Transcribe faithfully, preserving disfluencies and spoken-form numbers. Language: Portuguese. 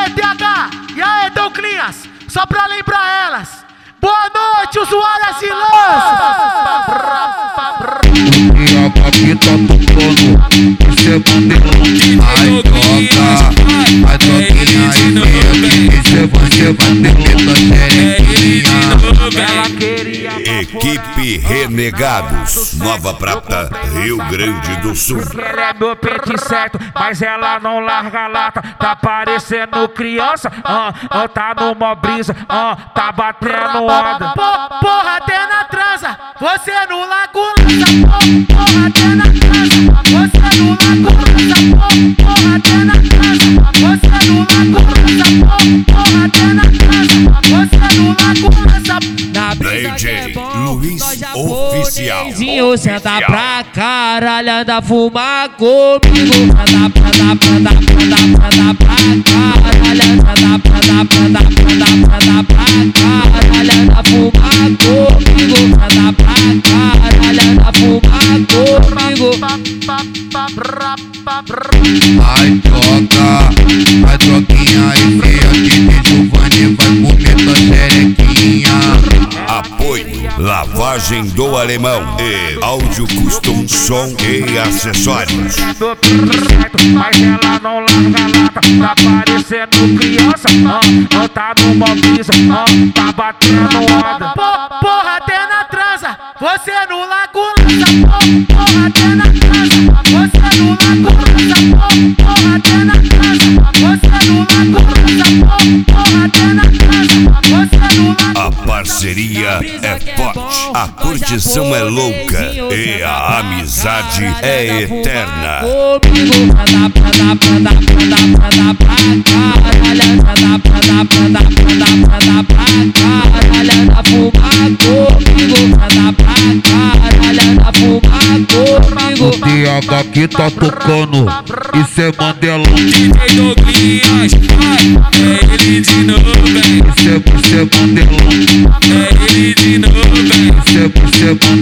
aí, T H? E aí, Douglinhas? Só pra lembrar elas. Boa noite, usuárias e E a aqui tá tocando, você bandeirão. Ai, toca, ai, toquinha aí, vem aqui, você vai ter muita xerequinha. Ela queria Equipe Renegados, Nova Prata, Rio Grande do Sul. porque ela é meu pente certo, mas ela não larga a lata. Tá parecendo criança, ah, ah, tá numa brisa, ah, tá batendo onda. Po- Porra, até na transa, você no lago lança. Po- Porra, até na transa, você no lago lança. Po- Porra, até na transa, você no lago lança. Po- Porra, até na transa, você no lago lança. Na brisa D J que é bom, Luiz nós Oficial. japonesinho, senta pra caralho, anda fumar comigo. Senta pra dar, pra dar, pra dar, pra dar pra caralho. Senta pra dar, pra dar, pra dar, pra dar pra caralho, anda fumar comigo. Senta pra caralho, anda fumar comigo. Ai, toca, ai, toquinha aí, vem aqui, Giovanni vai comer tua xerequinha. Apoio Lavagem do Alemão e Áudio Custom Som e Acessórios. Tô tudo certo, mas ela não larga a lata. Tá parecendo criança, ah, ah, tá numa brisa, ah, tá batendo onda. Po- Porra, até na transa, você no lago lança. Po- Porra, até na transa, você no lago lança. Po- Porra, até na transa, você no lago lança. Po- Porra, até na transa, você no lago. A parceria é forte, a curtição é louca e a amizade é eterna. Comigo, senta pra dar, pra dar, pra dar, pra dar pra caralho. Senta pra dar, pra dar, pra dar, pra dar pra caralho. Anda fumar comigo, senta pra caralho. Anda fumar comigo. D H aqui tá tocando, isso é Mandelão. D J Douglinhas, ai, é ele de novo, hein? Isso é, isso é Mandelão. É ele de novo, hein? Isso é, isso é Mandelão.